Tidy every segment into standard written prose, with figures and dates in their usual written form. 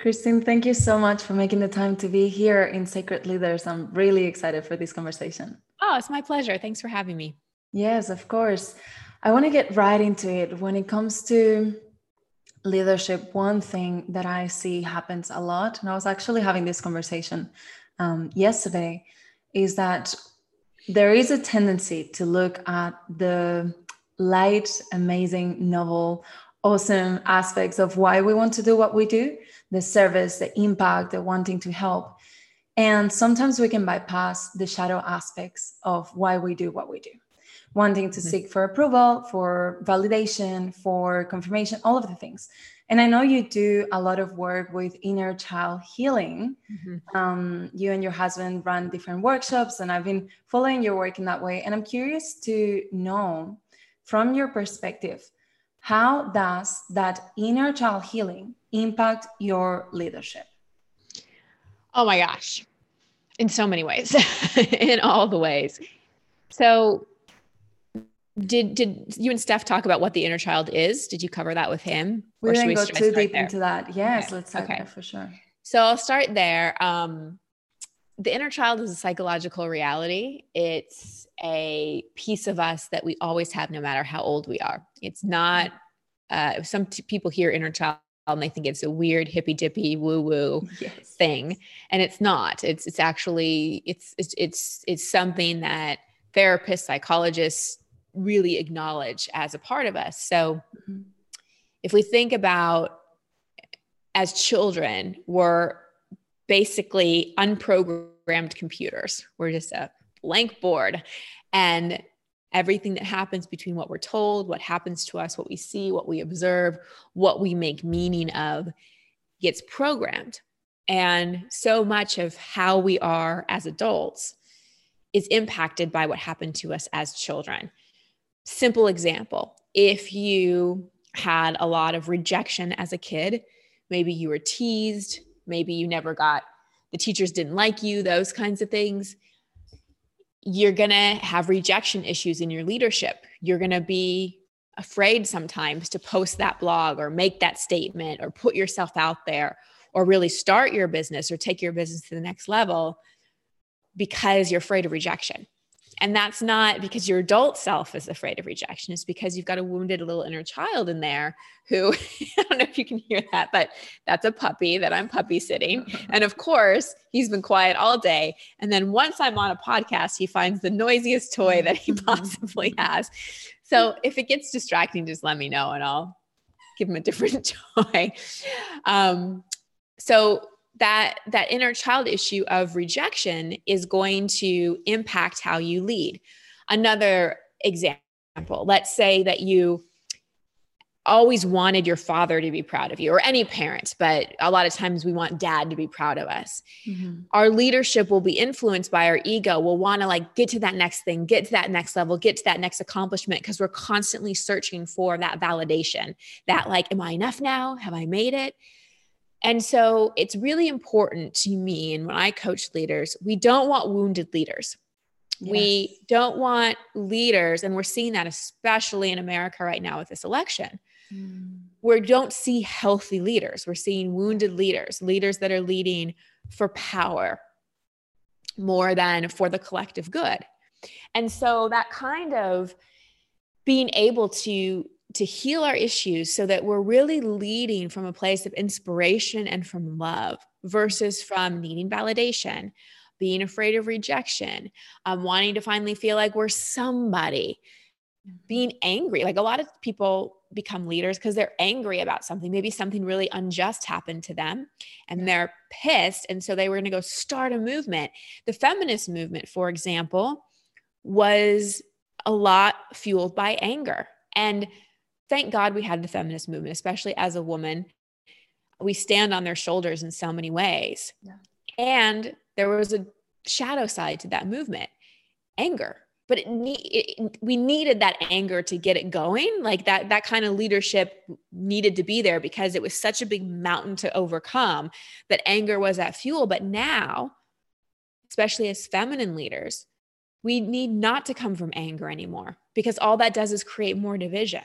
Christine, thank you so much for making the time to be here in Sacred Leaders. I'm really excited for this conversation. Oh, it's my pleasure. Thanks for having me. Yes, of course. I want to get right into it. When it comes to leadership, one thing that I see happens a lot, and I was actually having this conversation yesterday, is that there is a tendency to look at the light, amazing, novel, awesome aspects of why we want to do what we do, the service, the impact, the wanting to help. And sometimes we can bypass the shadow aspects of why we do what we do, wanting to seek for approval, for validation, for confirmation, all of the things. And I know you do a lot of work with inner child healing. You and your husband run different workshops, and I've been following your work in that way. And I'm curious to know, from your perspective, how does that inner child healing impact your leadership? Oh my gosh. In so many ways, in all the ways. So did you and Steph talk about what the inner child is? Did you cover that with him? We didn't go too deep into that. Yes, okay. Let's start there for sure. So I'll start there. The inner child is a psychological reality. It's a piece of us that we always have, no matter how old we are. It's not, some people hear inner child and they think it's a weird hippy dippy woo woo thing. And it's not, it's actually, it's something that therapists, psychologists really acknowledge as a part of us. So if we think about, as children, we're basically unprogrammed computers. We're just a blank board, and everything that happens between what we're told, what happens to us, what we see, what we observe, what we make meaning of gets programmed. And so much of how we are as adults is impacted by what happened to us as children. Simple example, if you had a lot of rejection as a kid, maybe you were teased, maybe you never got, the teachers didn't like you, those kinds of things, you're going to have rejection issues in your leadership. You're going to be afraid sometimes to post that blog or make that statement or put yourself out there or really start your business or take your business to the next level because you're afraid of rejection. And that's not because your adult self is afraid of rejection. It's because you've got a wounded little inner child in there who, I don't know if you can hear that, but that's a puppy that I'm puppy sitting. And of course, he's been quiet all day. And then once I'm on a podcast, he finds the noisiest toy that he possibly has. So if it gets distracting, just let me know and I'll give him a different toy. So that inner child issue of rejection is going to impact how you lead. Another example, let's say that you always wanted your father to be proud of you, or any parent, but a lot of times we want dad to be proud of us. Our leadership will be influenced by our ego. We'll want to get to that next thing, get to that next level, get to that next accomplishment, because we're constantly searching for that validation, that am I enough now? Have I made it? And so it's really important to me, and when I coach leaders, we don't want wounded leaders. Yes. We don't want leaders, and we're seeing that especially in America right now with this election. We don't see healthy leaders. We're seeing wounded leaders, leaders that are leading for power more than for the collective good. And so that kind of being able to heal our issues so that we're really leading from a place of inspiration and from love versus from needing validation, being afraid of rejection, wanting to finally feel like we're somebody, being angry. A lot of people become leaders because they're angry about something. Maybe something really unjust happened to them and they're pissed. And so they were going to go start a movement. The feminist movement, for example, was a lot fueled by anger. And thank God we had the feminist movement, especially as a woman. We stand on their shoulders in so many ways. Yeah. And there was a shadow side to that movement, anger. But we needed that anger to get it going. That kind of leadership needed to be there because it was such a big mountain to overcome, that anger was that fuel. But now, especially as feminine leaders, we need not to come from anger anymore, because all that does is create more division.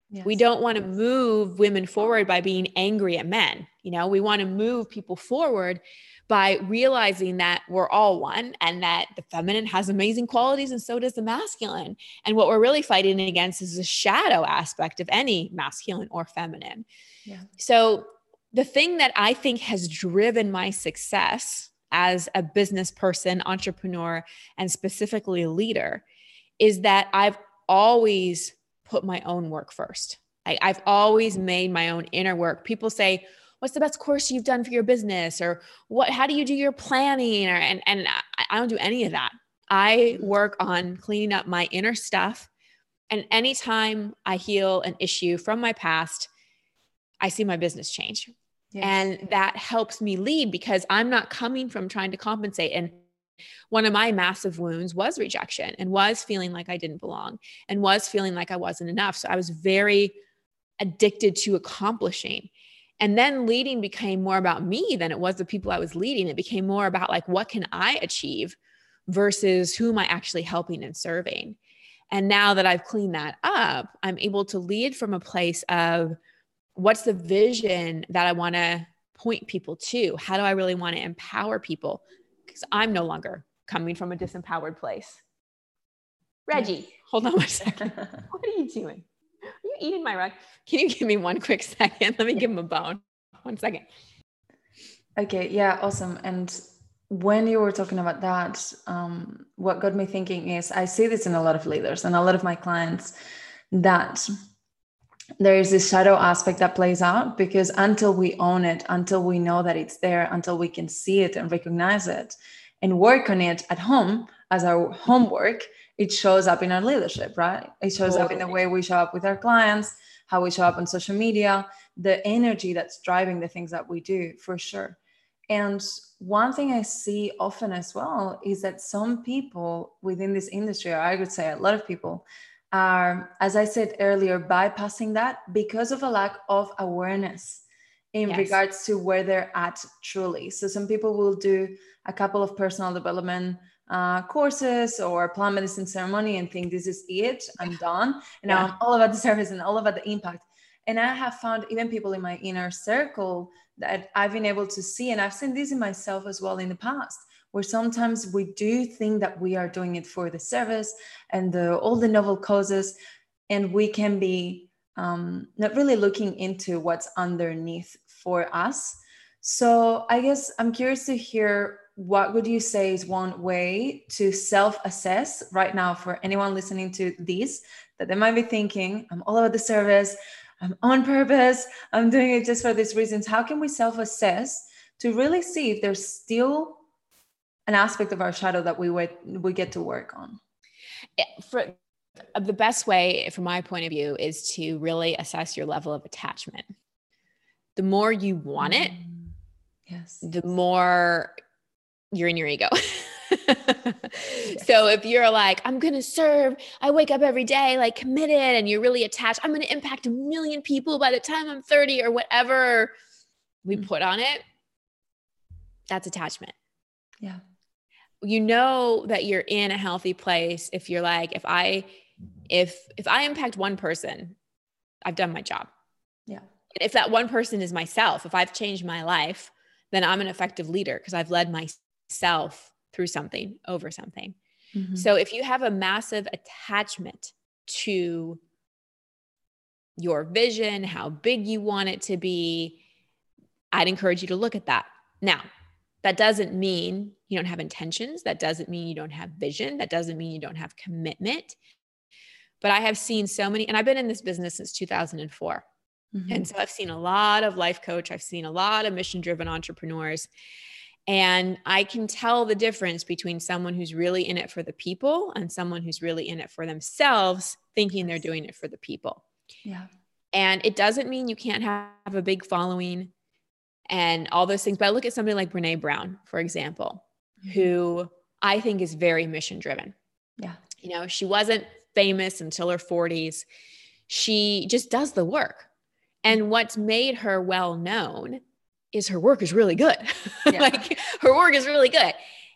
Yes. We don't want to move women forward by being angry at men. You know, we want to move people forward by realizing that we're all one and that the feminine has amazing qualities and so does the masculine. And what we're really fighting against is the shadow aspect of any masculine or feminine. Yeah. So the thing that I think has driven my success as a business person, entrepreneur, and specifically a leader is that I've always put my own work first. I've always made my own inner work. People say, what's the best course you've done for your business? Or how do you do your planning? And I don't do any of that. I work on cleaning up my inner stuff. And anytime I heal an issue from my past, I see my business change. Yes. And that helps me lead because I'm not coming from trying to compensate. And one of my massive wounds was rejection and was feeling like I didn't belong and was feeling like I wasn't enough. So I was very addicted to accomplishing. And then leading became more about me than it was the people I was leading. It became more about like, what can I achieve versus who am I actually helping and serving? And now that I've cleaned that up, I'm able to lead from a place of what's the vision that I want to point people to? How do I really want to empower people? Because I'm no longer coming from a disempowered place. Reggie, hold on one second. What are you doing? Are you eating my rug? Can you give me one quick second? Let me give him a bone. 1 second. Okay. Yeah. Awesome. And when you were talking about that, what got me thinking is I see this in a lot of leaders and a lot of my clients that there is this shadow aspect that plays out because until we own it, until we know that it's there, until we can see it and recognize it and work on it at home as our homework, it shows up in our leadership, right? It shows up in the way we show up with our clients, how we show up on social media, the energy that's driving the things that we do, for sure. And one thing I see often as well is that some people within this industry, or I would say a lot of people, are, as I said earlier, bypassing that because of a lack of awareness in regards to where they're at truly. So some people will do a couple of personal development courses or plant medicine ceremony and think this is it, I'm done. And now I'm all about the service and all about the impact. And I have found even people in my inner circle that I've been able to see, and I've seen this in myself as well in the past, where sometimes we do think that we are doing it for the service and all the noble causes, and we can be not really looking into what's underneath for us. So I guess I'm curious to hear, what would you say is one way to self-assess right now for anyone listening to this, that they might be thinking, I'm all about the service, I'm on purpose, I'm doing it just for these reasons. How can we self-assess to really see if there's still an aspect of our shadow that we get to work on? For the best way, from my point of view, is to really assess your level of attachment. The more you want it, the more you're in your ego. So if you're like, I'm going to serve, I wake up every day, like committed, and you're really attached, I'm going to impact 1 million people by the time I'm 30 or whatever we put on it, that's attachment. Yeah. You know that you're in a healthy place if you're like, if I impact one person, I've done my job. Yeah. If that one person is myself, if I've changed my life, then I'm an effective leader because I've led myself through something, over something. Mm-hmm. So if you have a massive attachment to your vision, how big you want it to be, I'd encourage you to look at that. Now, that doesn't mean you don't have intentions. That doesn't mean you don't have vision. That doesn't mean you don't have commitment. But I have seen so many, and I've been in this business since 2004. Mm-hmm. And so I've seen a lot of life coach. I've seen a lot of mission-driven entrepreneurs. And I can tell the difference between someone who's really in it for the people and someone who's really in it for themselves, thinking they're doing it for the people. Yeah. And it doesn't mean you can't have a big following and all those things. But I look at somebody like Brene Brown, for example, who I think is very mission-driven. Yeah. You know, she wasn't famous until her 40s. She just does the work. And what's made her well known is her work is really good. Yeah. Like her work is really good.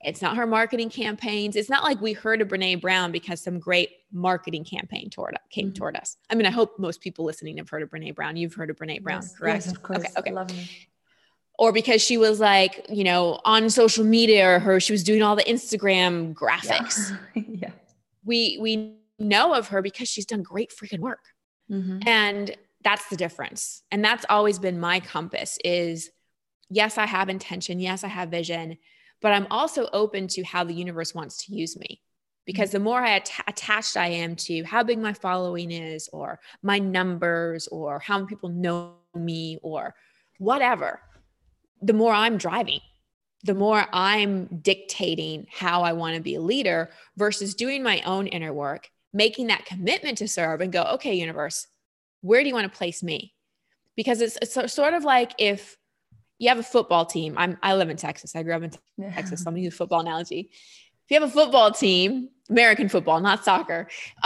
It's not her marketing campaigns. It's not like we heard of Brene Brown because some great marketing campaign came toward us. I mean, I hope most people listening have heard of Brene Brown. You've heard of Brene Brown, correct? Yes, of course. Okay. I love her. Or because she was like, on social media, or she was doing all the Instagram graphics. Yeah. We know of her because she's done great freaking work. And that's the difference. And that's always been my compass is, yes, I have intention. Yes, I have vision, but I'm also open to how the universe wants to use me. Because the more attached I am to how big my following is, or my numbers, or how many people know me, or whatever, the more I'm driving, the more I'm dictating how I want to be a leader versus doing my own inner work, making that commitment to serve and go, okay, universe, where do you want to place me? Because it's sort of like if you have a football team. I live in Texas. I grew up in Texas. So I'm going to use a football analogy. If you have a football team, American football, not soccer.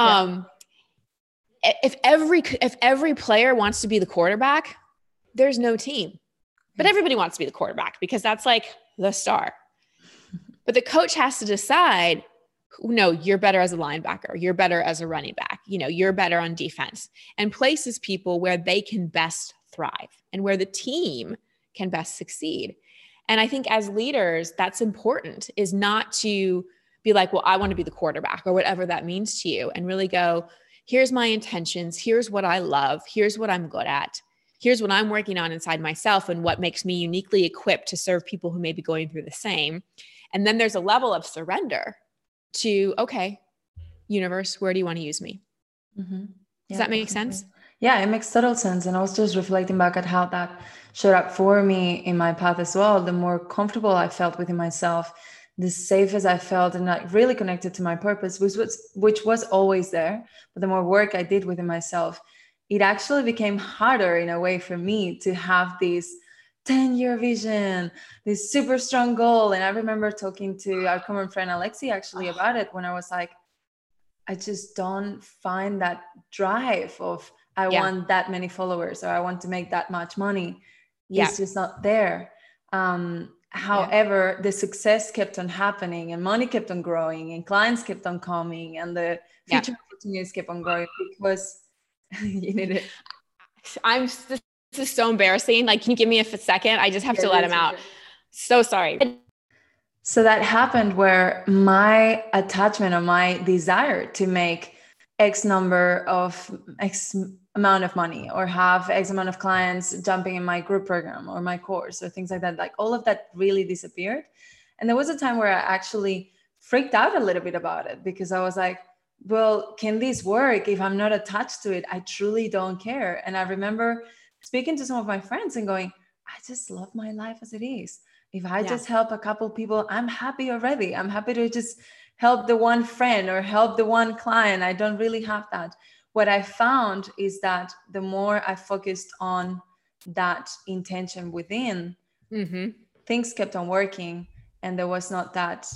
If every player wants to be the quarterback, there's no team. But everybody wants to be the quarterback because that's like the star. But the coach has to decide, no, you're better as a linebacker. You're better as a running back. You're better on defense, and places people where they can best thrive and where the team can best succeed. And I think as leaders, that's important, is not to be like, well, I want to be the quarterback or whatever that means to you, and really go, here's my intentions. Here's what I love. Here's what I'm good at. Here's what I'm working on inside myself and what makes me uniquely equipped to serve people who may be going through the same. And then there's a level of surrender to, okay, universe, where do you want to use me? Does that make sense? Yeah, it makes total sense. And I was just reflecting back at how that showed up for me in my path as well. The more comfortable I felt within myself, the safest I felt, and like really connected to my purpose, which was always there. But the more work I did within myself, it actually became harder in a way for me to have this 10-year vision, this super strong goal. And I remember talking to our common friend, Alexi, actually about it when I was like, I just don't find that drive of, I want that many followers, or I want to make that much money. It's just not there. However, the success kept on happening, and money kept on growing, and clients kept on coming, and the future opportunities kept on growing because you need it. This is so embarrassing. Like, can you give me a second? I just have to let him out. So sorry. So that happened where my attachment or my desire to make X amount of money, or have X amount of clients jumping in my group program or my course or things like that, like all of that really disappeared. And there was a time where I actually freaked out a little bit about it, because I was like, well, can this work if I'm not attached to it? I truly don't care. And I remember speaking to some of my friends and going, I just love my life as it is. If I just help a couple people, I'm happy already. I'm happy to just help the one friend or help the one client. I don't really have that. What I found is that the more I focused on that intention within, things kept on working. And there was not that,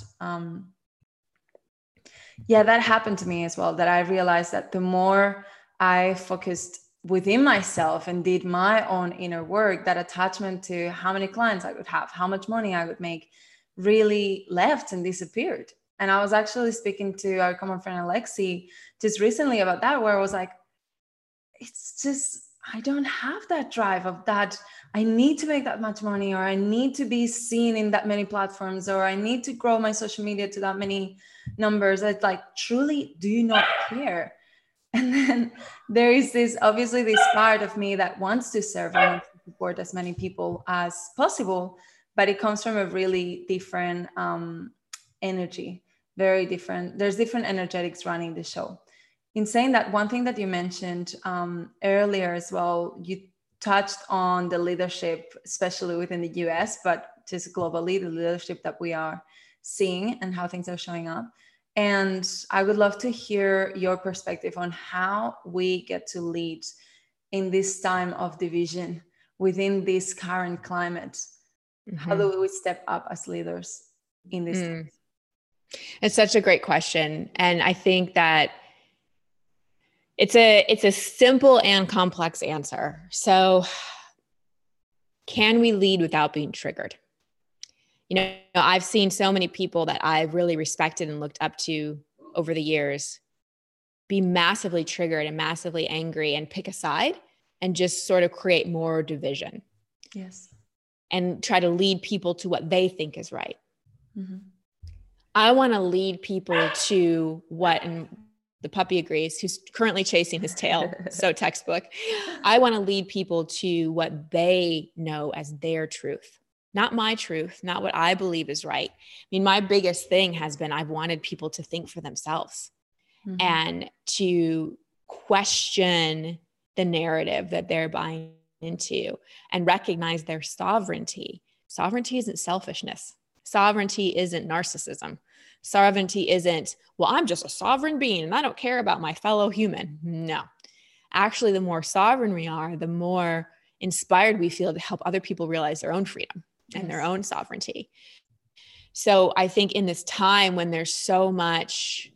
that happened to me as well, that I realized that the more I focused within myself and did my own inner work, that attachment to how many clients I would have, how much money I would make, really left and disappeared. And I was actually speaking to our common friend Alexi just recently about that, where I was like, it's just, I don't have that drive of that. I need to make that much money, or I need to be seen in that many platforms, or I need to grow my social media to that many numbers. It's like, truly do not care. And then there is this part of me that wants to serve and wants to support as many people as possible, but it comes from a really different energy, very different. There's different energetics running the show. In saying that, one thing that you mentioned earlier as well, you touched on the leadership, especially within the US, but just globally, the leadership that we are seeing and how things are showing up. And I would love to hear your perspective on how we get to lead in this time of division within this current climate. How do we step up as leaders in this time? It's such a great question. And I think that it's a simple and complex answer. So can we lead without being triggered? I've seen so many people that I've really respected and looked up to over the years be massively triggered and massively angry and pick a side and just sort of create more division. Yes. And try to lead people to what they think is right. Mm-hmm. I want to lead people to what, and the puppy agrees, who's currently chasing his tail. So textbook. I want to lead people to what they know as their truth, not my truth, not what I believe is right. I mean, my biggest thing has been, I've wanted people to think for themselves and to question the narrative that they're buying into and recognize their sovereignty. Sovereignty isn't selfishness. Sovereignty isn't narcissism. Sovereignty isn't, well, I'm just a sovereign being and I don't care about my fellow human. No. Actually, the more sovereign we are, the more inspired we feel to help other people realize their own freedom and their own sovereignty. So I think in this time when there's so much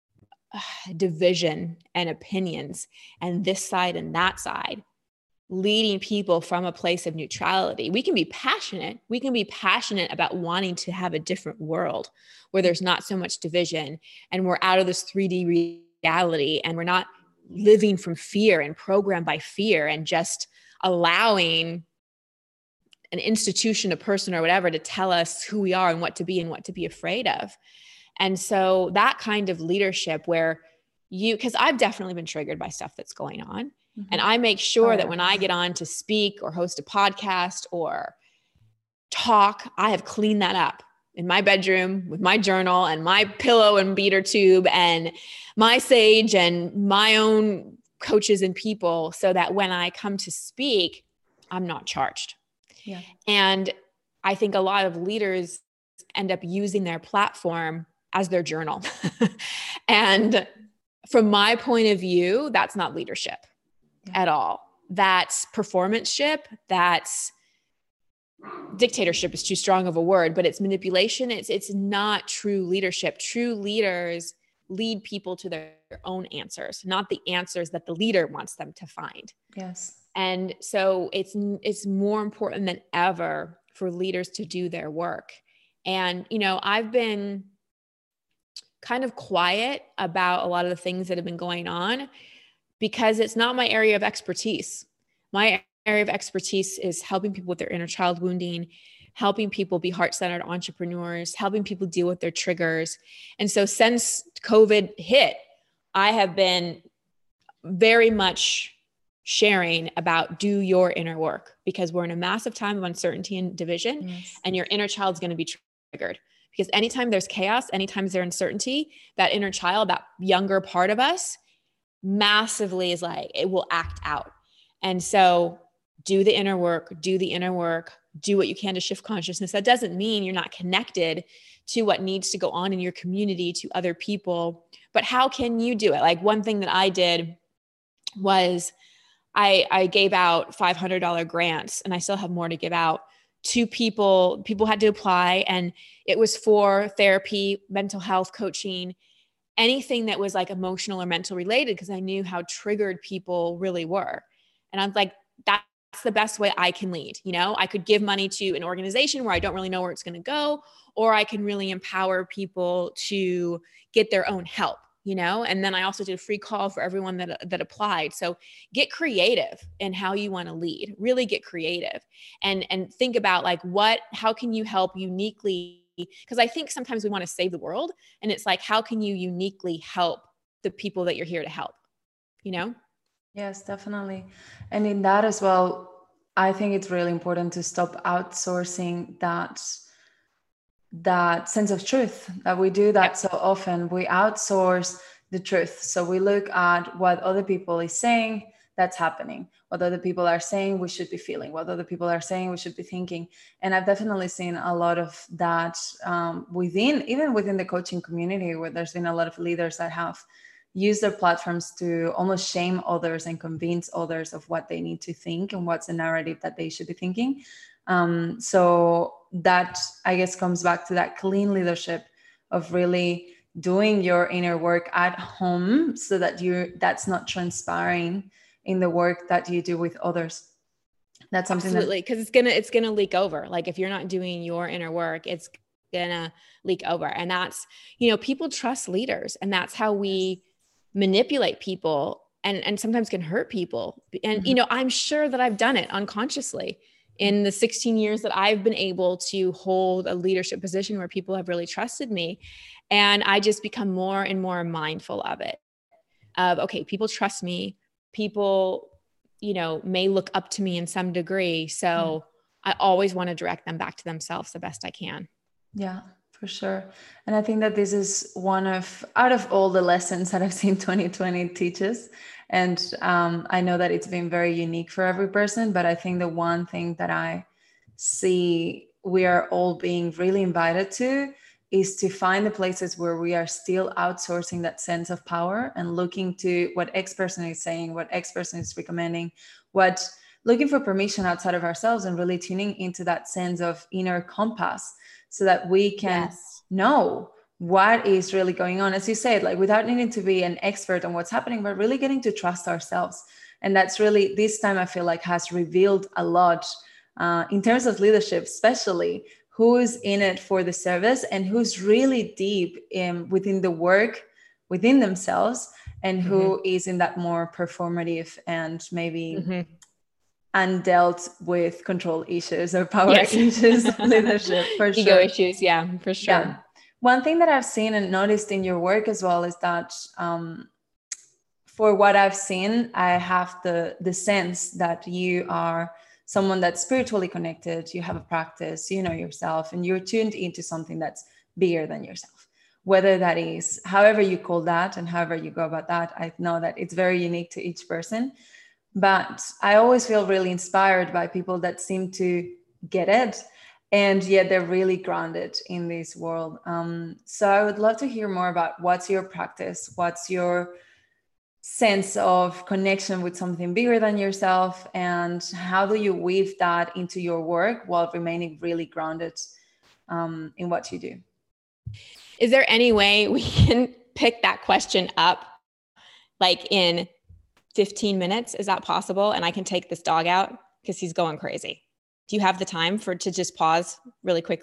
division and opinions and this side and that side, leading people from a place of neutrality. We can be passionate. We can be passionate about wanting to have a different world where there's not so much division and we're out of this 3D reality and we're not living from fear and programmed by fear and just allowing an institution, a person or whatever to tell us who we are and what to be afraid of. And so that kind of leadership where because I've definitely been triggered by stuff that's going on. And I make sure that when I get on to speak or host a podcast or talk, I have cleaned that up in my bedroom with my journal and my pillow and beater tube and my sage and my own coaches and people so that when I come to speak, I'm not charged. Yeah. And I think a lot of leaders end up using their platform as their journal. And from my point of view, that's not leadership at all. That's performanceship. That's dictatorship is too strong of a word, but it's manipulation. It's not true leadership. True leaders lead people to their own answers, not the answers that the leader wants them to find. Yes. And so it's more important than ever for leaders to do their work. And, I've been kind of quiet about a lot of the things that have been going on because it's not my area of expertise. My area of expertise is helping people with their inner child wounding, helping people be heart-centered entrepreneurs, helping people deal with their triggers. And so since COVID hit, I have been very much sharing about do your inner work because we're in a massive time of uncertainty and division, and your inner child's going to be triggered. Because anytime there's chaos, anytime there's uncertainty, that inner child, that younger part of us, massively is like, it will act out. And so do the inner work, do what you can to shift consciousness. That doesn't mean you're not connected to what needs to go on in your community, to other people, but how can you do it? Like one thing that I did was I gave out $500 grants and I still have more to give out to people. People had to apply and it was for therapy, mental health coaching, anything that was like emotional or mental related, because I knew how triggered people really were. And I'm like, that's the best way I can lead. I could give money to an organization where I don't really know where it's going to go, or I can really empower people to get their own help, and then I also did a free call for everyone that applied. So get creative in how you want to lead, really get creative and think about like how can you help uniquely? Because I think sometimes we want to save the world and it's like, how can you uniquely help the people that you're here to help, Yes, definitely. And in that as well, I think it's really important to stop outsourcing that sense of truth that we do that so often. We outsource the truth. So we look at what other people is saying that's happening, what other people are saying we should be feeling, what other people are saying we should be thinking. And I've definitely seen a lot of that even within the coaching community, where there's been a lot of leaders that have used their platforms to almost shame others and convince others of what they need to think and what's the narrative that they should be thinking. So that, I guess, comes back to that clean leadership of really doing your inner work at home so that that's not transpiring in the work that you do with others. That's something Absolutely. Cause it's gonna leak over. Like if you're not doing your inner work, it's gonna leak over. And that's, people trust leaders, and that's how we manipulate people, and sometimes can hurt people. And, I'm sure that I've done it unconsciously in the 16 years that I've been able to hold a leadership position where people have really trusted me. And I just become more and more mindful of it, of, okay, people trust me. People, may look up to me in some degree. So I always want to direct them back to themselves the best I can. Yeah, for sure. And I think that this is out of all the lessons that I've seen 2020 teaches. And I know that it's been very unique for every person, but I think the one thing that I see we are all being really invited to is to find the places where we are still outsourcing that sense of power and looking to what X person is saying, what X person is recommending, looking for permission outside of ourselves, and really tuning into that sense of inner compass so that we can know what is really going on. As you said, like without needing to be an expert on what's happening, but really getting to trust ourselves. And that's really, this time I feel like has revealed a lot in terms of leadership, especially who's in it for the service and who's really deep within the work within themselves, and who is in that more performative and maybe undealt with control issues or power issues of leadership, for sure. Ego issues, yeah, for sure. Yeah. One thing that I've seen and noticed in your work as well is that for what I've seen, I have the sense that you are someone that's spiritually connected, you have a practice, you know yourself, and you're tuned into something that's bigger than yourself. Whether that is, however you call that and however you go about that, I know that it's very unique to each person. But I always feel really inspired by people that seem to get it, and yet they're really grounded in this world. So I would love to hear more about what's your practice, what's your sense of connection with something bigger than yourself, and how do you weave that into your work while remaining really grounded in what you do? Is there any way we can pick that question up like in 15 minutes? Is that possible? And I can take this dog out because he's going crazy. Do you have the time to just pause really quickly?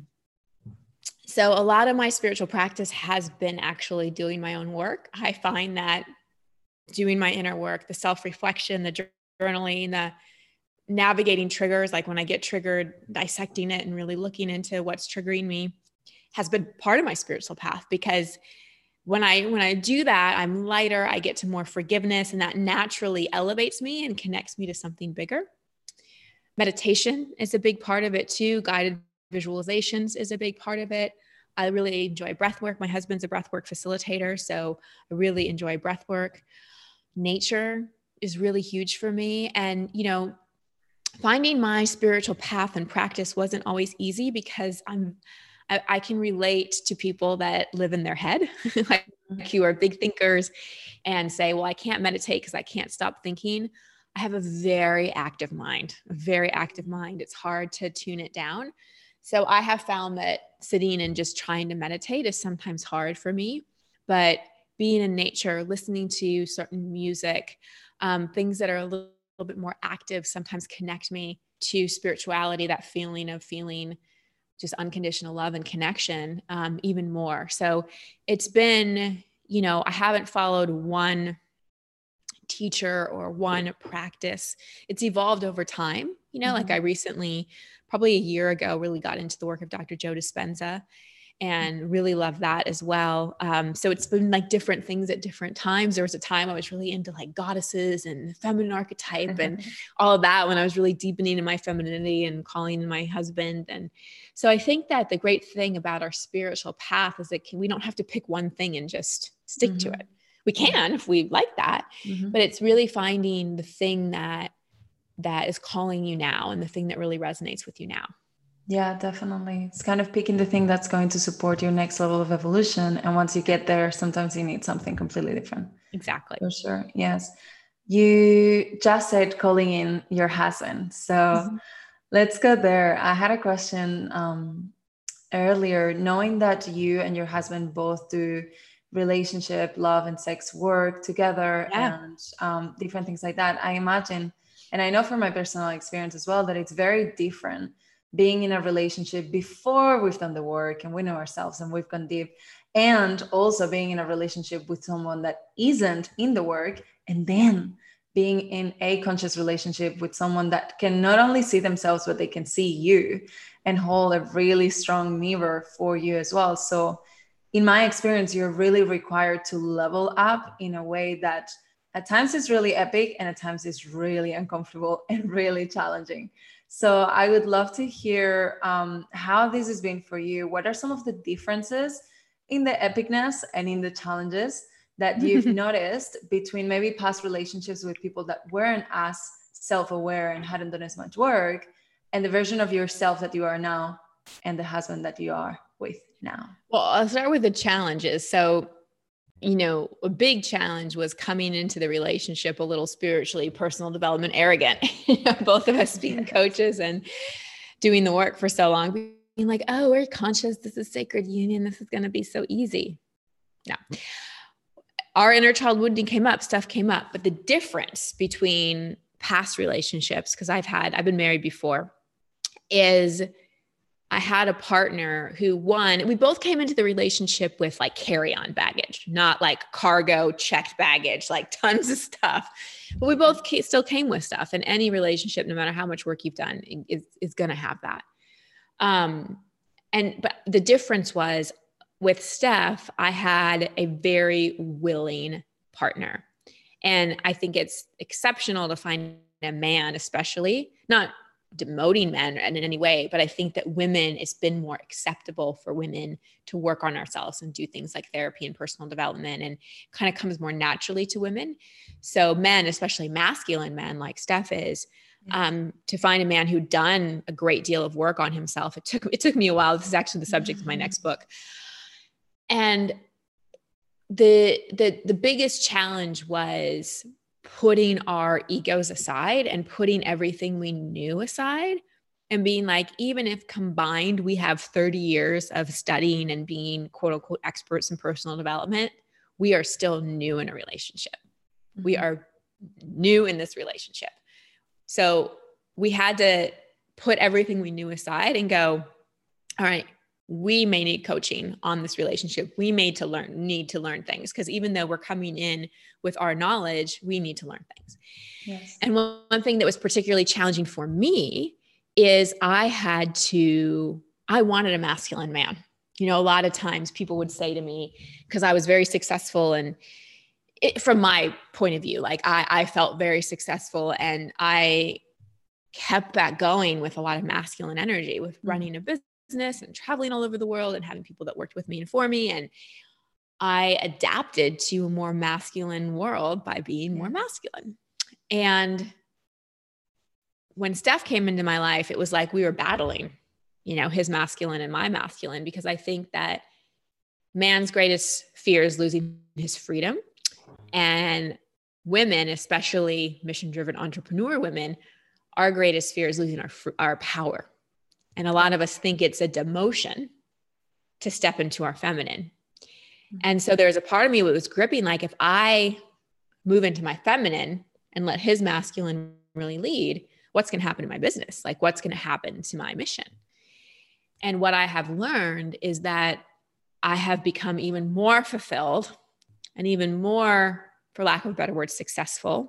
So a lot of my spiritual practice has been actually doing my own work. I find that doing my inner work, the self-reflection, the journaling, the navigating triggers, like when I get triggered, dissecting it and really looking into what's triggering me, has been part of my spiritual path. Because when I do that, I'm lighter, I get to more forgiveness, and that naturally elevates me and connects me to something bigger. Meditation is a big part of it too. Guided visualizations is a big part of it. I really enjoy breath work. My husband's a breath work facilitator, so I really enjoy breath work. Nature is really huge for me. And, finding my spiritual path and practice wasn't always easy because I can relate to people that live in their head, like who are big thinkers and say, well, I can't meditate because I can't stop thinking. I have a very active mind. It's hard to tune it down. So I have found that sitting and just trying to meditate is sometimes hard for me, but being in nature, listening to certain music, things that are a little bit more active sometimes connect me to spirituality, that feeling of feeling just unconditional love and connection even more. So it's been, I haven't followed one teacher or one practice. It's evolved over time. Like I recently, probably a year ago, really got into the work of Dr. Joe Dispenza and really love that as well. So it's been like different things at different times. There was a time I was really into like goddesses and feminine archetype and all of that when I was really deepening in my femininity and calling in my husband. And so I think that the great thing about our spiritual path is that we don't have to pick one thing and just stick to it. We can if we like that, but it's really finding the thing that is calling you now and the thing that really resonates with you now. Yeah, definitely. It's kind of picking the thing that's going to support your next level of evolution. And once you get there, sometimes you need something completely different. Exactly. For sure. Yes. You just said calling in your husband. So let's go there. I had a question earlier. Knowing that you and your husband both do relationship, love, and sex work together and different things like that, I imagine And I know from my personal experience as well that it's very different being in a relationship before we've done the work and we know ourselves and we've gone deep, and also being in a relationship with someone that isn't in the work, and then being in a conscious relationship with someone that can not only see themselves, but they can see you and hold a really strong mirror for you as well. So in my experience, you're really required to level up in a way that at times is really epic and at times is really uncomfortable and really challenging. So I would love to hear how this has been for you. What are some of the differences in the epicness and in the challenges that you've noticed between maybe past relationships with people that weren't as self-aware and hadn't done as much work, and the version of yourself that you are now and the husband that you are with now? Well, I'll start with the challenges. So, a big challenge was coming into the relationship a little spiritually, personal development, arrogant, both of us being coaches and doing the work for so long, being like, oh, we're conscious. This is sacred union. This is going to be so easy. No, our inner child wounding came up, stuff came up, but the difference between past relationships, because I've been married before, is I had a partner who, we both came into the relationship with like carry-on baggage, not like cargo checked baggage, like tons of stuff, but we both still came with stuff. And any relationship, no matter how much work you've done, is going to have that. But the difference was with Steph, I had a very willing partner. And I think it's exceptional to find a man, especially, not demoting men in any way, but I think that women, it's been more acceptable for women to work on ourselves and do things like therapy and personal development, and kind of comes more naturally to women. So men, especially masculine men like Steph is, to find a man who'd done a great deal of work on himself. It took me a while. This is actually the subject of my next book. And the biggest challenge was putting our egos aside and putting everything we knew aside, and being like, even if combined we have 30 years of studying and being quote unquote experts in personal development, we are still new in a relationship. Mm-hmm. We are new in this relationship. So we had to put everything we knew aside and go, all right, we may need coaching on this relationship. We need to learn things, because even though we're coming in with our knowledge, we need to learn things. Yes. And one thing that was particularly challenging for me is I wanted a masculine man. A lot of times people would say to me, because I was very successful, and from my point of view, like I felt very successful, and I kept that going with a lot of masculine energy, with running a business and traveling all over the world and having people that worked with me and for me. And I adapted to a more masculine world by being more masculine. And when Steph came into my life, it was like we were battling, his masculine and my masculine, because I think that man's greatest fear is losing his freedom. And women, especially mission-driven entrepreneur women, our greatest fear is losing our power. And a lot of us think it's a demotion to step into our feminine. And so there's a part of me that was gripping, like, if I move into my feminine and let his masculine really lead, what's going to happen to my business? Like, what's going to happen to my mission? And what I have learned is that I have become even more fulfilled and even more, for lack of a better word, successful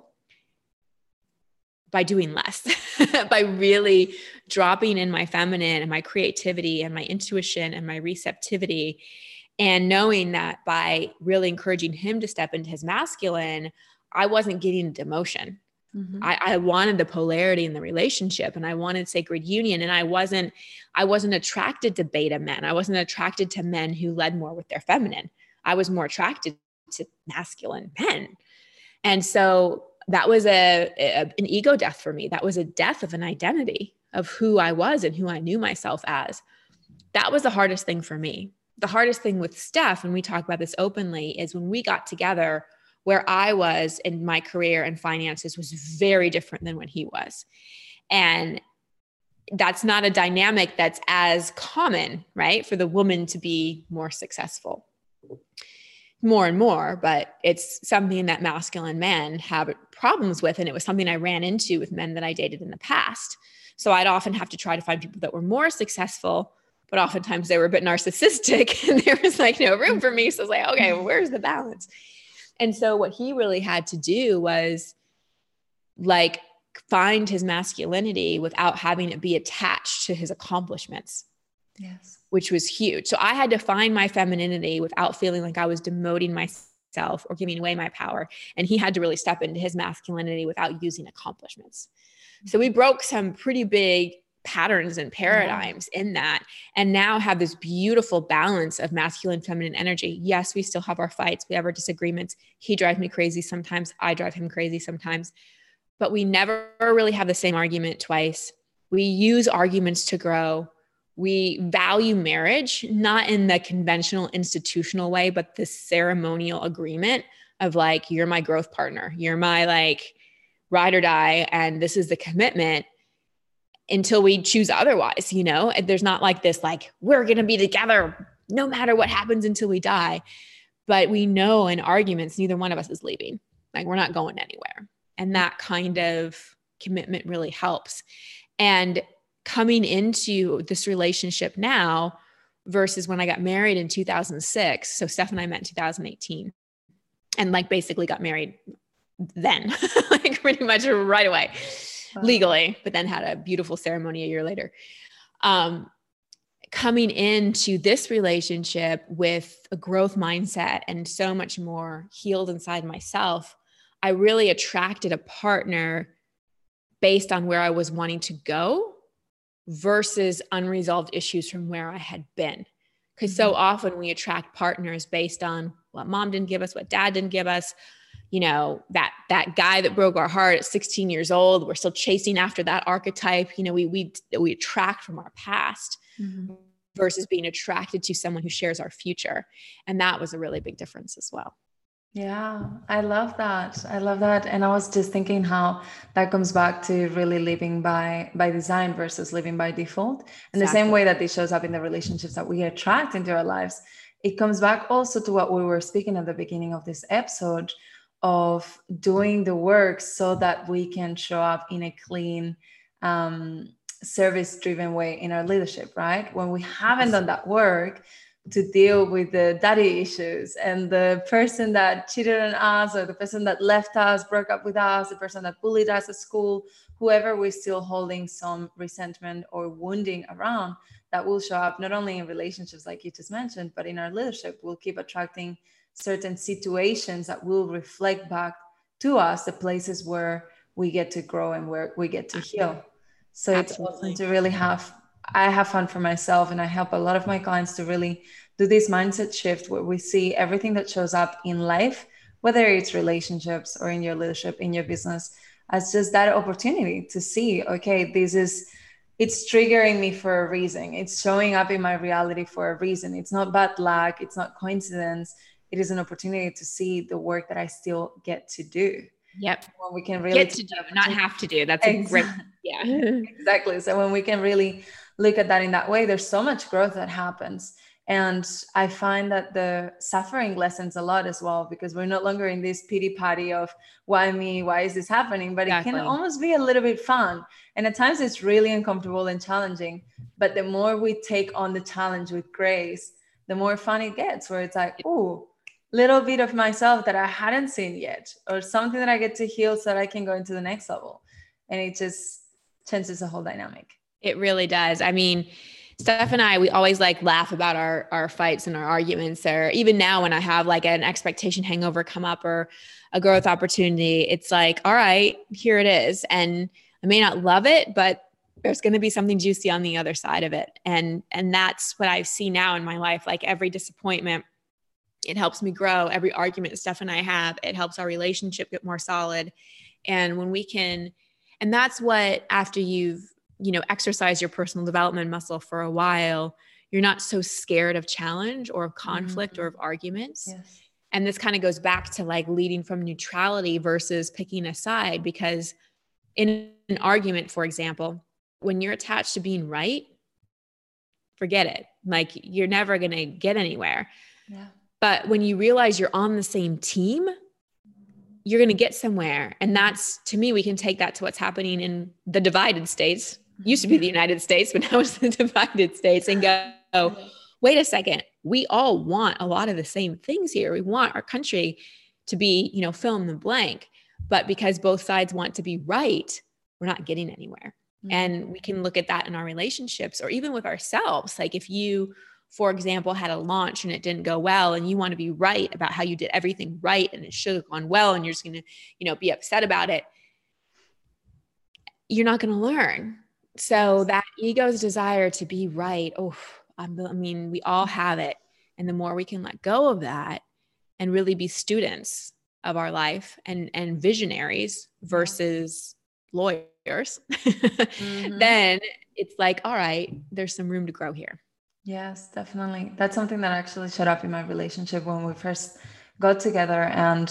by doing less, by really dropping in my feminine and my creativity and my intuition and my receptivity, and knowing that by really encouraging him to step into his masculine, I wasn't getting demotion. Mm-hmm. I wanted the polarity in the relationship, and I wanted sacred union. And I wasn't attracted to beta men. I wasn't attracted to men who led more with their feminine. I was more attracted to masculine men. And so that was an ego death for me. That was a death of an identity of who I was and who I knew myself as. That was the hardest thing for me. The hardest thing with Steph, and we talk about this openly, is when we got together, where I was in my career and finances was very different than when he was. And that's not a dynamic that's as common, right? For the woman to be more successful. more and more, but it's something that masculine men have problems with. And it was something I ran into with men that I dated in the past. So I'd often have to try to find people that were more successful, but oftentimes they were a bit narcissistic and there was like no room for me. So I was like, okay, well, where's the balance? And so what he really had to do was like find his masculinity without having it be attached to his accomplishments. Yes. Which was huge. So I had to find my femininity without feeling like I was demoting myself or giving away my power. And he had to really step into his masculinity without using accomplishments. So we broke some pretty big patterns and paradigms in that, and now have this beautiful balance of masculine, feminine energy. Yes, we still have our fights. We have our disagreements. He drives me crazy sometimes. I drive him crazy sometimes, but we never really have the same argument twice. We use arguments to grow. We value marriage, not in the conventional institutional way, but the ceremonial agreement of like, you're my growth partner. You're my like ride or die. And this is the commitment until we choose otherwise, you know. There's not like this, like, we're going to be together no matter what happens until we die. But we know in arguments, neither one of us is leaving. Like, we're not going anywhere. And that kind of commitment really helps. And coming into this relationship now versus when I got married in 2006. So Steph and I met in 2018 and like basically got married then, like pretty much right away. Legally, but then had a beautiful ceremony a year later. Coming into this relationship with a growth mindset and so much more healed inside myself, I really attracted a partner based on where I was wanting to go versus unresolved issues from where I had been. Because so often we attract partners based on what mom didn't give us, what dad didn't give us, you know, that guy that broke our heart at 16 years old, we're still chasing after that archetype. You know, we attract from our past versus being attracted to someone who shares our future. And that was a really big difference as well. Yeah, I love that. I love that. And I was just thinking how that comes back to really living by design versus living by default. And the same way that this shows up in the relationships that we attract into our lives, it comes back also to what we were speaking at the beginning of this episode of doing the work so that we can show up in a clean, service-driven way in our leadership, right? When we haven't done that work to deal with the daddy issues and the person that cheated on us or the person that left us, broke up with us, the person that bullied us at school, whoever we're still holding some resentment or wounding around, that will show up not only in relationships like you just mentioned, but in our leadership. We'll keep attracting certain situations that will reflect back to us the places where we get to grow and where we get to heal. So it's awesome to really I have fun for myself, and I help a lot of my clients to really do this mindset shift where we see everything that shows up in life, whether it's relationships or in your leadership, in your business, as just that opportunity to see, okay, it's triggering me for a reason. It's showing up in my reality for a reason. It's not bad luck. It's not coincidence. It is an opportunity to see the work that I still get to do. Yep. When we can really get to do, not have to do. That's a great, yeah. Exactly. So when we can really look at that in that way, there's so much growth that happens. And I find that the suffering lessens a lot as well, because we're no longer in this pity party of why me, why is this happening? But it can almost be a little bit fun. And at times it's really uncomfortable and challenging. But the more we take on the challenge with grace, the more fun it gets, where it's like, oh, little bit of myself that I hadn't seen yet, or something that I get to heal so that I can go into the next level. And it just changes the whole dynamic. It really does. I mean, Steph and I, we always like laugh about our fights and our arguments, or even now when I have like an expectation hangover come up or a growth opportunity, it's like, all right, here it is. And I may not love it, but there's going to be something juicy on the other side of it. And that's what I see now in my life. Like every disappointment, it helps me grow. Every argument Steph and I have, it helps our relationship get more solid. And when we can, and that's what, after you've, exercise your personal development muscle for a while, you're not so scared of challenge or of conflict or of arguments. Yes. And this kind of goes back to like leading from neutrality versus picking a side, because in an argument, for example, when you're attached to being right, forget it. Like you're never going to get anywhere. Yeah. But when you realize you're on the same team, you're going to get somewhere. And that's, to me, we can take that to what's happening in the divided states. Used to be the United States, but now it's the divided states, and go, wait a second. We all want a lot of the same things here. We want our country to be, fill in the blank, but because both sides want to be right, we're not getting anywhere. Mm-hmm. And we can look at that in our relationships or even with ourselves. Like if you, for example, had a launch and it didn't go well and you want to be right about how you did everything right and it should have gone well and you're just going to, be upset about it, you're not going to learn. So that ego's desire to be right, we all have it. And the more we can let go of that and really be students of our life and visionaries versus lawyers, mm-hmm. then it's like, all right, there's some room to grow here. Yes, definitely. That's something that actually showed up in my relationship when we first got together. And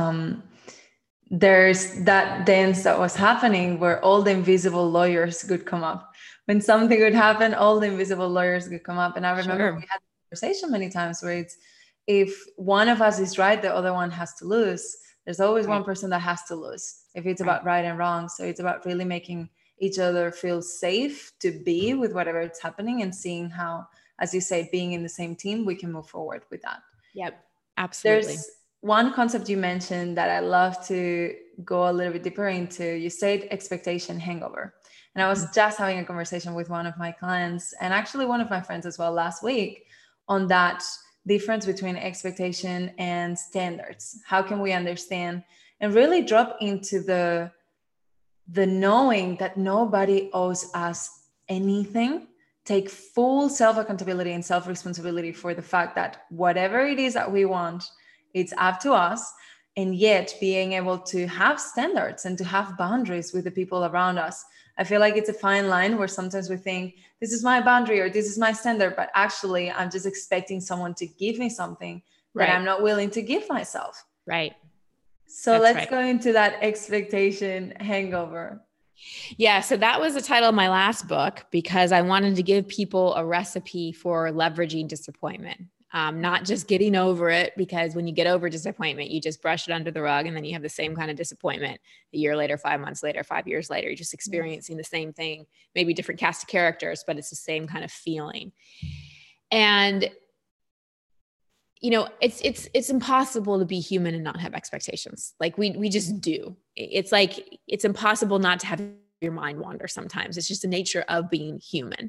there's that dance that was happening where all the invisible lawyers could come up. When something would happen, all the invisible lawyers could come up. And I remember we had a conversation many times where it's, if one of us is right, the other one has to lose. There's always one person that has to lose if it's about right and wrong. So it's about really making each other feel safe to be with whatever is happening and seeing how, as you say, being in the same team, we can move forward with that. Yep, absolutely. There's one concept you mentioned that I love to go a little bit deeper into. You said expectation hangover. And I was just having a conversation with one of my clients and actually one of my friends as well last week on that difference between expectation and standards. How can we understand and really drop into the knowing that nobody owes us anything, take full self-accountability and self-responsibility for the fact that whatever it is that we want, it's up to us, and yet being able to have standards and to have boundaries with the people around us. I feel like it's a fine line where sometimes we think this is my boundary or this is my standard, but actually I'm just expecting someone to give me something that I'm not willing to give myself. Right. So let's go into that expectation hangover. Yeah. So that was the title of my last book because I wanted to give people a recipe for leveraging disappointment. Not just getting over it, because when you get over disappointment, you just brush it under the rug and then you have the same kind of disappointment a year later, 5 months later, 5 years later, you're just experiencing the same thing, maybe different cast of characters, but it's the same kind of feeling. And, it's impossible to be human and not have expectations. Like we just do. It's like, it's impossible not to have your mind wander sometimes. It's just the nature of being human.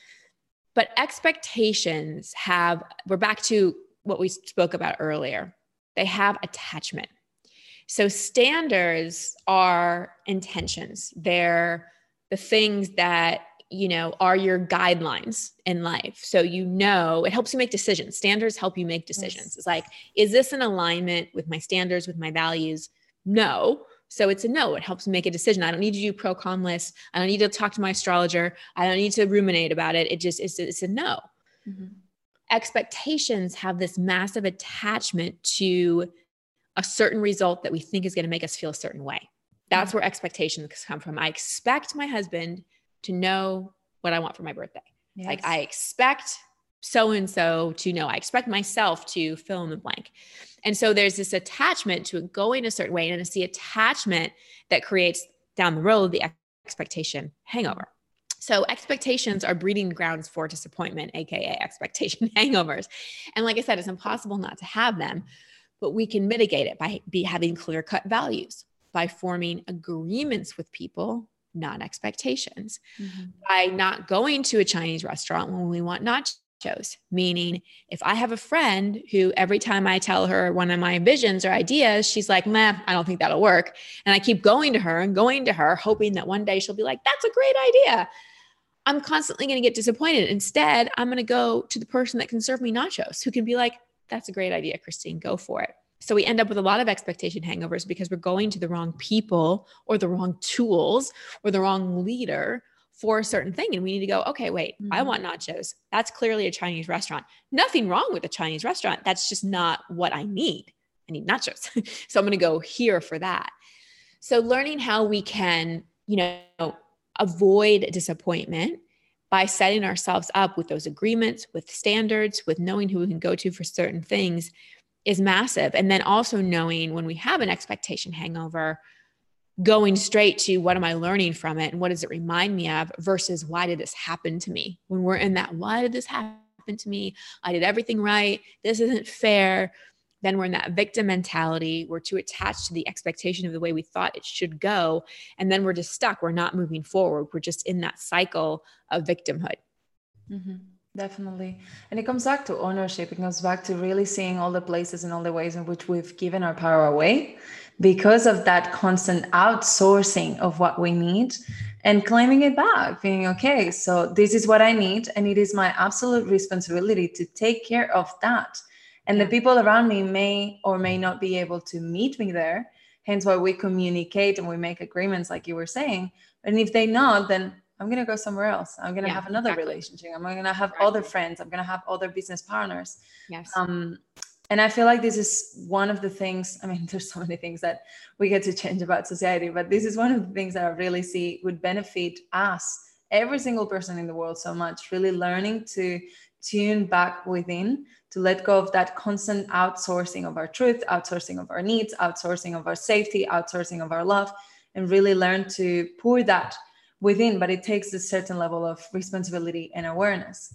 But expectations we're back to what we spoke about earlier. They have attachment. So standards are intentions. They're the things that, are your guidelines in life. So, it helps you make decisions. Standards help you make decisions. Yes. It's like, is this in alignment with my standards, with my values? No. So it's a no. It helps me make a decision. I don't need to do pro-con lists. I don't need to talk to my astrologer. I don't need to ruminate about it. It's a no. Mm-hmm. Expectations have this massive attachment to a certain result that we think is going to make us feel a certain way. That's where expectations come from. I expect my husband to know what I want for my birthday. Yes. Like I expect so-and-so to know. I expect myself to fill in the blank. And so there's this attachment to it going a certain way. And it's the attachment that creates down the road the expectation hangover. So expectations are breeding grounds for disappointment, AKA expectation hangovers. And like I said, it's impossible not to have them, but we can mitigate it by having clear-cut values, by forming agreements with people, not expectations, by not going to a Chinese restaurant when we want nachos. Meaning if I have a friend who every time I tell her one of my visions or ideas, she's like, meh, I don't think that'll work. And I keep going to her, hoping that one day she'll be like, that's a great idea. I'm constantly going to get disappointed. Instead, I'm going to go to the person that can serve me nachos, who can be like, that's a great idea, Christine, go for it. So we end up with a lot of expectation hangovers because we're going to the wrong people or the wrong tools or the wrong leader for a certain thing. And we need to go, okay, wait, I want nachos. That's clearly a Chinese restaurant. Nothing wrong with a Chinese restaurant. That's just not what I need. I need nachos. So I'm going to go here for that. So learning how we can, avoid disappointment by setting ourselves up with those agreements, with standards, with knowing who we can go to for certain things is massive. And then also knowing when we have an expectation hangover, going straight to what am I learning from it and what does it remind me of versus why did this happen to me? When we're in that, why did this happen to me? I did everything right. This isn't fair. Then we're in that victim mentality. We're too attached to the expectation of the way we thought it should go. And then we're just stuck. We're not moving forward. We're just in that cycle of victimhood. Mm-hmm. Definitely. And it comes back to ownership. It comes back to really seeing all the places and all the ways in which we've given our power away because of that constant outsourcing of what we need and claiming it back, being okay, so this is what I need. And it is my absolute responsibility to take care of that. And the people around me may or may not be able to meet me there. Hence why we communicate and we make agreements like you were saying. And if they not, then I'm going to go somewhere else. I'm going to have another relationship. I'm going to have other friends. I'm going to have other business partners. Yes. And I feel like this is one of the things, I mean, there's so many things that we get to change about society, but this is one of the things that I really see would benefit us, every single person in the world so much, really learning to tune back within, to let go of that constant outsourcing of our truth, outsourcing of our needs, outsourcing of our safety, outsourcing of our love, and really learn to pour that within. But it takes a certain level of responsibility and awareness.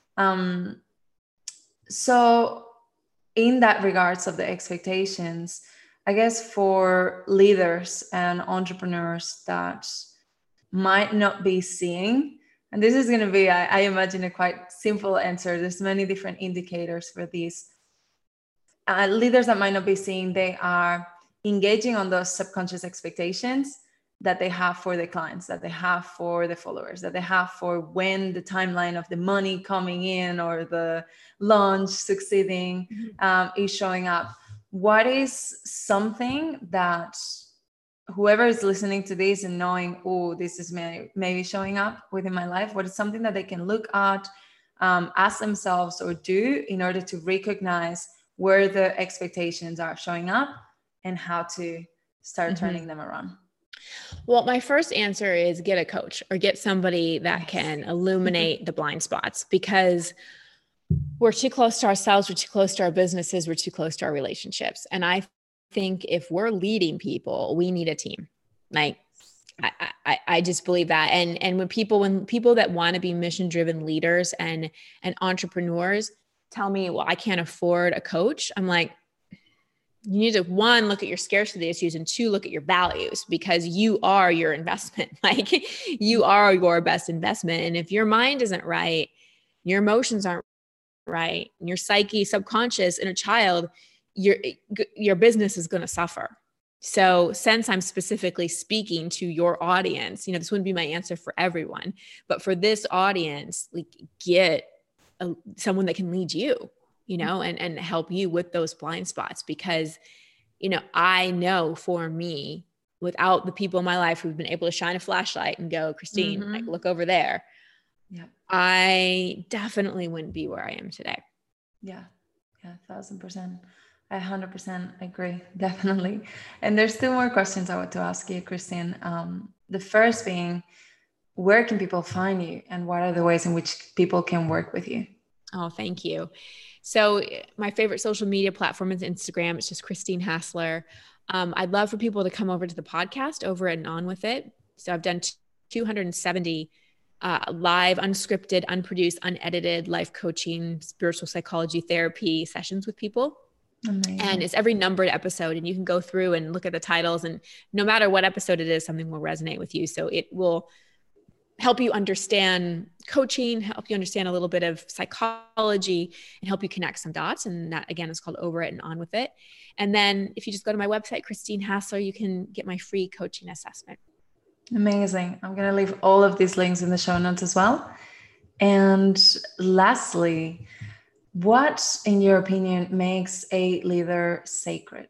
So in that regards of the expectations, I guess for leaders and entrepreneurs that might not be seeing, and this is going to be, I imagine, a quite simple answer. There's many different indicators for these. Leaders that might not be seeing, they are engaging on those subconscious expectations that they have for the clients, that they have for the followers, that they have for when the timeline of the money coming in or the launch succeeding is showing up. What is something that whoever is listening to this and knowing, oh, this is maybe showing up within my life, what is something that they can look at, ask themselves or do in order to recognize where the expectations are showing up and how to start turning them around? Well, my first answer is get a coach or get somebody that can illuminate the blind spots, because we're too close to ourselves. We're too close to our businesses. We're too close to our relationships. And I think if we're leading people, we need a team. Like I just believe that. And when people that want to be mission-driven leaders and entrepreneurs tell me, well, I can't afford a coach, I'm like, you need to, one, look at your scarcity issues, and two, look at your values, because you are your investment. Like, you are your best investment. And if your mind isn't right, your emotions aren't right, and your psyche, subconscious, inner child, your business is going to suffer. So since I'm specifically speaking to your audience, this wouldn't be my answer for everyone, but for this audience, like, get someone that can lead you, and help you with those blind spots. Because, I know for me, without the people in my life who've been able to shine a flashlight and go, Christine, like, look over there. Yeah. I definitely wouldn't be where I am today. Yeah. 1,000%. I 100% agree. Definitely. And there's two more questions I want to ask you, Christine. The first being, where can people find you, and what are the ways in which people can work with you? Oh, thank you. So my favorite social media platform is Instagram. It's just Christine Hassler. I'd love for people to come over to the podcast over at On With It. So I've done 270 live, unscripted, unproduced, unedited life coaching, spiritual psychology therapy sessions with people. Amazing. And it's every numbered episode, and you can go through and look at the titles, and no matter what episode it is, something will resonate with you. So it will help you understand coaching, help you understand a little bit of psychology, and help you connect some dots. And that, again, is called Over It and On With It. And then if you just go to my website, Christine Hassler, you can get my free coaching assessment. Amazing. I'm going to leave all of these links in the show notes as well. And lastly, what, in your opinion, makes a leader sacred?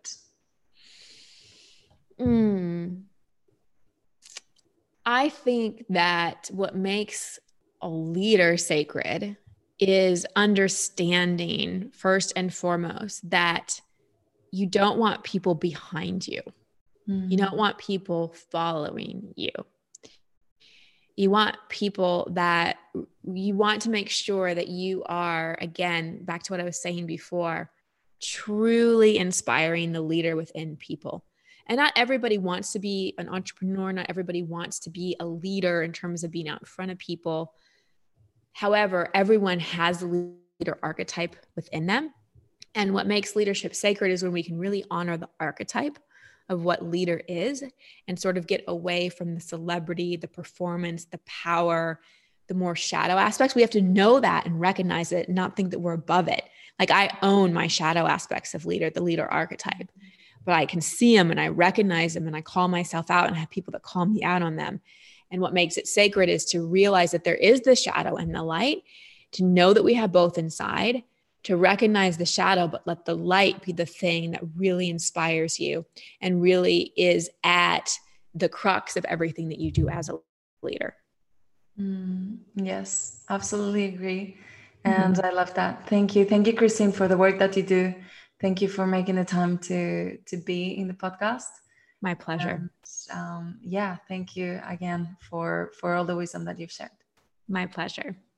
I think that what makes a leader sacred is understanding, first and foremost, that you don't want people behind you. You don't want people following you. You want people that you want to make sure that you are, again, back to what I was saying before, truly inspiring the leader within people. And not everybody wants to be an entrepreneur. Not everybody wants to be a leader in terms of being out in front of people. However, everyone has a leader archetype within them. And what makes leadership sacred is when we can really honor the archetype of what leader is and sort of get away from the celebrity, the performance, the power, the more shadow aspects. We have to know that and recognize it and not think that we're above it. Like I own my shadow aspects of leader, the leader archetype, but I can see them and I recognize them and I call myself out and have people that call me out on them. And what makes it sacred is to realize that there is the shadow and the light, to know that we have both inside, to recognize the shadow, but let the light be the thing that really inspires you and really is at the crux of everything that you do as a leader. Yes, absolutely agree. And I love that. Thank you. Thank you, Christine, for the work that you do. Thank you for making the time to be in the podcast. My pleasure. And, yeah, thank you again for all the wisdom that you've shared. My pleasure.